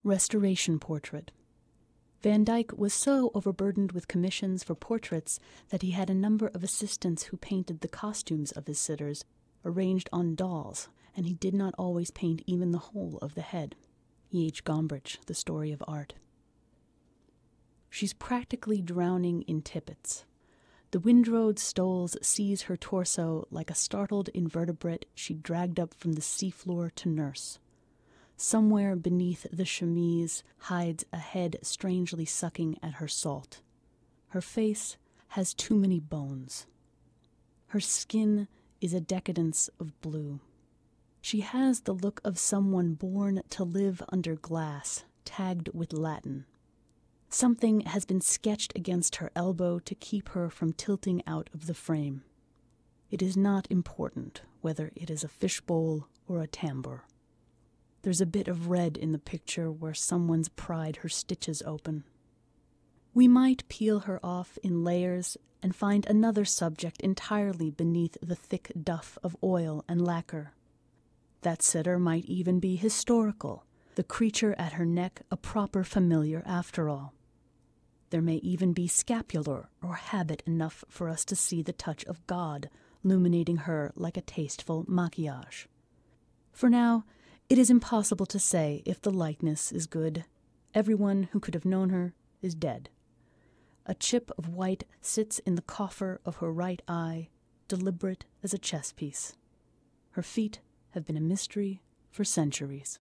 Restoration portrait. Van Dyck was so overburdened with commissions for portraits that he had a number of assistants who painted the costumes of his sitters, arranged on dolls, and he did not always paint even the whole of the head. E. H. Gombrich, The Story of Art. She's practically drowning in tippets. The windrowed stoles seize her torso like a startled invertebrate she dragged up from the seafloor to nurse. Somewhere beneath the chemise hides a head strangely sucking at her salt. Her face has too many bones. Her skin is a decadence of blue. She has the look of someone born to live under glass, tagged with Latin. Something has been sketched against her elbow to keep her from tilting out of the frame. It is not important whether it is a fishbowl or a tambour. There's a bit of red in the picture where someone's pried her stitches open. We might peel her off in layers and find another subject entirely beneath the thick duff of oil and lacquer. That sitter might even be historical, the creature at her neck a proper familiar after all. There may even be scapular or habit enough for us to see the touch of God illuminating her like a tasteful maquillage. For now, it is impossible to say if the likeness is good. Everyone who could have known her is dead. A chip of white sits in the coffer of her right eye, deliberate as a chess piece. Her feet have been a mystery for centuries.